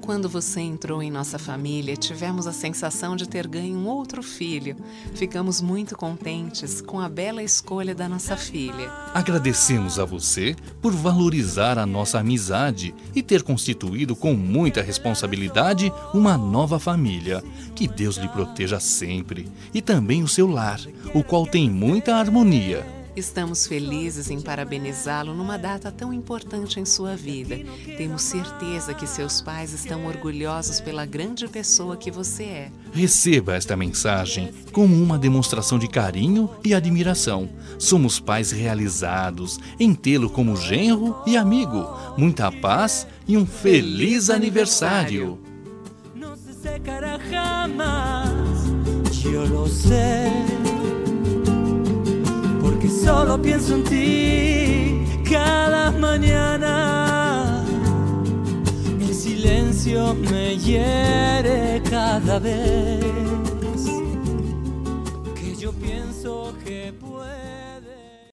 Quando você entrou em nossa família, tivemos a sensação de ter ganho um outro filho. Ficamos muito contentes com a bela escolha da nossa filha. Agradecemos a você por valorizar a nossa amizade e ter constituído com muita responsabilidade uma nova família. Que Deus lhe proteja sempre e também o seu lar, o qual tem muita harmonia. Estamos felizes em parabenizá-lo numa data tão importante em sua vida. Temos certeza que seus pais estão orgulhosos pela grande pessoa que você é. Receba esta mensagem como uma demonstração de carinho e admiração. Somos pais realizados em tê-lo como genro e amigo. Muita paz e um feliz aniversário. No se secará jamás, yo lo sé. Porque solo pienso en ti cada mañana. El silencio me hiere cada vez que yo pienso que puedo.